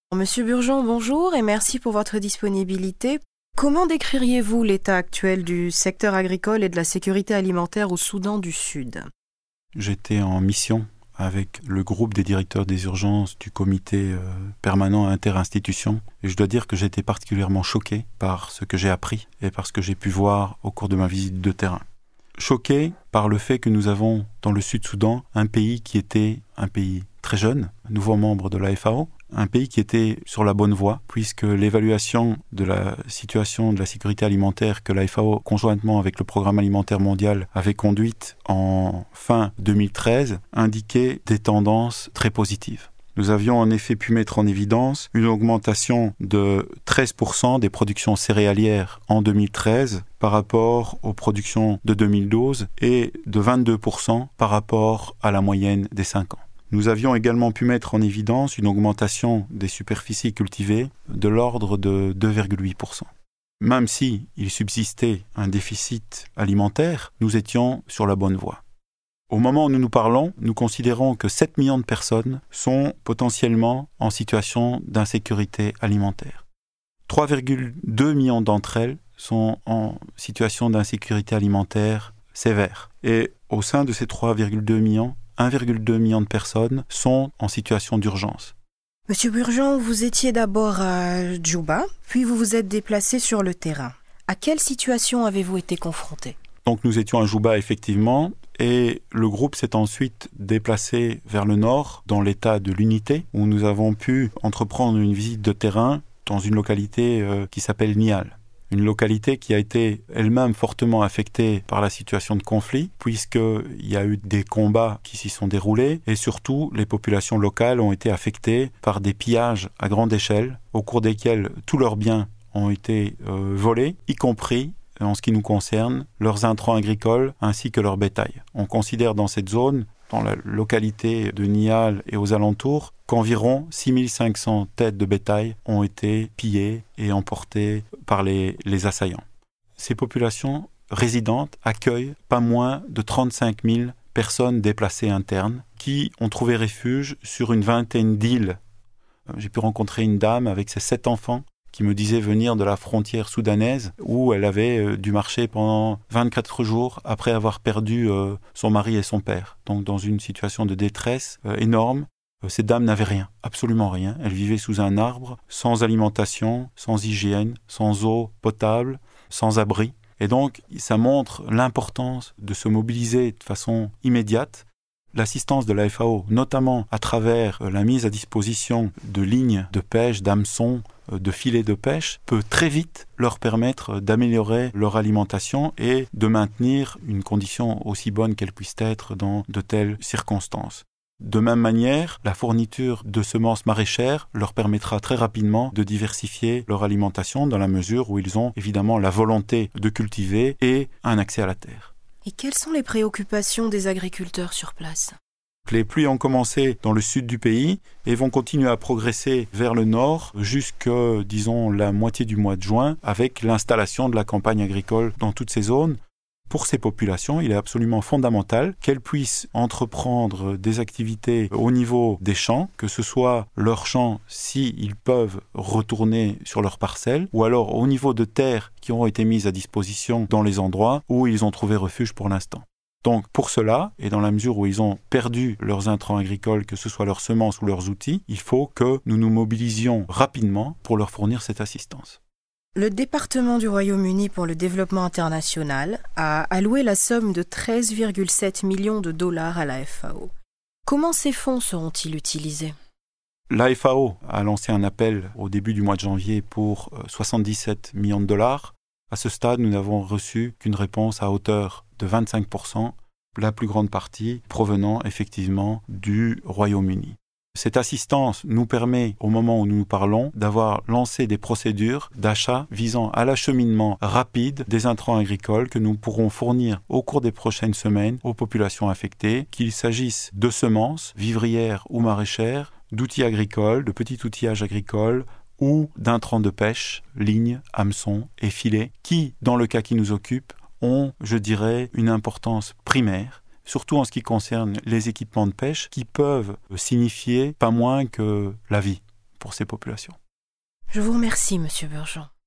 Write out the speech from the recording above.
Monsieur Burgeon, bonjour et merci pour votre disponibilité. Comment décririez-vous l'état actuel du secteur agricole et de la sécurité alimentaire au Soudan du Sud ? J'étais en mission avec le groupe des directeurs des urgences du comité permanent interinstitutions. Et je dois dire que j'ai été particulièrement choqué par ce que j'ai appris et par ce que j'ai pu voir au cours de ma visite de terrain. Choqué par le fait que nous avons dans le Sud-Soudan un pays qui était un pays très jeune, nouveau membre de la FAO, un pays qui était sur la bonne voie, puisque l'évaluation de la situation de la sécurité alimentaire que la FAO, conjointement avec le Programme alimentaire mondial, avait conduite en fin 2013, indiquait des tendances très positives. Nous avions en effet pu mettre en évidence une augmentation de 13% des productions céréalières en 2013 par rapport aux productions de 2012 et de 22% par rapport à la moyenne des 5 ans. Nous avions également pu mettre en évidence une augmentation des superficies cultivées de l'ordre de 2,8%. Même si il subsistait un déficit alimentaire, nous étions sur la bonne voie. Au moment où nous nous parlons, nous considérons que 7 millions de personnes sont potentiellement en situation d'insécurité alimentaire. 3,2 millions d'entre elles sont en situation d'insécurité alimentaire sévère. Et au sein de ces 3,2 millions, 1,2 million de personnes sont en situation d'urgence. Monsieur Burgeon, vous étiez d'abord à Djouba, puis vous vous êtes déplacé sur le terrain. À quelle situation avez-vous été confronté ? Donc nous étions à Djouba effectivement, et le groupe s'est ensuite déplacé vers le nord, dans l'état de l'Unité, où nous avons pu entreprendre une visite de terrain dans une localité qui s'appelle Nial. Une localité qui a été elle-même fortement affectée par la situation de conflit, puisqu'il y a eu des combats qui s'y sont déroulés, et surtout les populations locales ont été affectées par des pillages à grande échelle, au cours desquels tous leurs biens ont été volés, y compris, en ce qui nous concerne, leurs intrants agricoles ainsi que leur bétail. On considère dans cette zone, dans la localité de Nial et aux alentours, qu'environ 6500 têtes de bétail ont été pillées et emportées par les assaillants. Ces populations résidentes accueillent pas moins de 35 000 personnes déplacées internes qui ont trouvé refuge sur une vingtaine d'îles. J'ai pu rencontrer une dame avec ses 7 enfants qui me disait venir de la frontière soudanaise où elle avait dû marcher pendant 24 jours après avoir perdu son mari et son père. Donc dans une situation de détresse énorme. Ces dames n'avaient rien, absolument rien. Elles vivaient sous un arbre, sans alimentation, sans hygiène, sans eau potable, sans abri. Et donc ça montre l'importance de se mobiliser de façon immédiate. L'assistance de la FAO, notamment à travers la mise à disposition de lignes de pêche, d'hameçons, de filets de pêche, peut très vite leur permettre d'améliorer leur alimentation et de maintenir une condition aussi bonne qu'elle puisse être dans de telles circonstances. De même manière, la fourniture de semences maraîchères leur permettra très rapidement de diversifier leur alimentation dans la mesure où ils ont évidemment la volonté de cultiver et un accès à la terre. Et quelles sont les préoccupations des agriculteurs sur place ? Les pluies ont commencé dans le sud du pays et vont continuer à progresser vers le nord jusque, disons, la moitié du mois de juin avec l'installation de la campagne agricole dans toutes ces zones. Pour ces populations, il est absolument fondamental qu'elles puissent entreprendre des activités au niveau des champs, que ce soit leurs champs s'ils peuvent retourner sur leurs parcelles, ou alors au niveau de terres qui auront été mises à disposition dans les endroits où ils ont trouvé refuge pour l'instant. Donc pour cela, et dans la mesure où ils ont perdu leurs intrants agricoles, que ce soit leurs semences ou leurs outils, il faut que nous nous mobilisions rapidement pour leur fournir cette assistance. Le département du Royaume-Uni pour le développement international a alloué la somme de 13,7 millions de dollars à la FAO. Comment ces fonds seront-ils utilisés ? La FAO a lancé un appel au début du mois de janvier pour 77 millions de dollars. À ce stade, nous n'avons reçu qu'une réponse à hauteur de 25%, la plus grande partie provenant effectivement du Royaume-Uni. Cette assistance nous permet, au moment où nous nous parlons, d'avoir lancé des procédures d'achat visant à l'acheminement rapide des intrants agricoles que nous pourrons fournir au cours des prochaines semaines aux populations affectées, qu'il s'agisse de semences, vivrières ou maraîchères, d'outils agricoles, de petits outillages agricoles ou d'intrants de pêche, lignes, hameçons et filets, qui, dans le cas qui nous occupe, ont, je dirais, une importance primaire, surtout en ce qui concerne les équipements de pêche, qui peuvent signifier pas moins que la vie pour ces populations. Je vous remercie, Monsieur Burgeon.